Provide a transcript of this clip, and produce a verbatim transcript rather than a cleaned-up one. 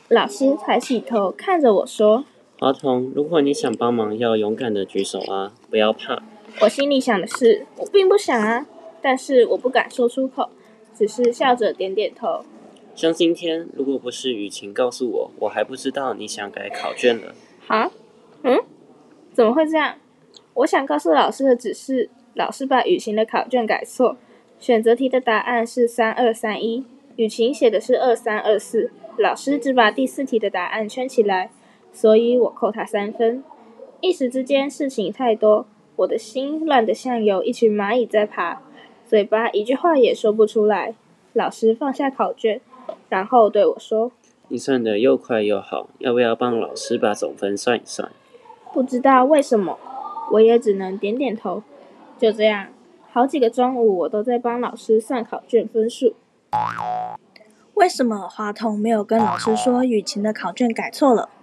老师抬起头看着我说： 华童，如果你想帮忙，要勇敢的举手啊，不要怕。 我心里想的是，我并不想啊，但是我不敢说出口，只是笑着点点头。 像今天，如果不是雨晴告诉我，我还不知道你想改考卷了。 哈？嗯？怎么会这样？我想告诉老师的只是，老师把雨晴的考卷改错，选择题的答案是三二三一，雨晴写的是二三二四，老师只把第四题的答案圈起来，所以我扣他三分。一时之间事情太多，我的心乱得像有一群蚂蚁在爬，嘴巴一句话也说不出来。老师放下考卷，然后对我说： 你算得又快又好，要不要帮老师把总分算一算？ 不知道为什么，我也只能点点头。就这样，好几个中午我都在帮老师算考卷分数。 为什么华童没有跟老师说雨晴的考卷改错了？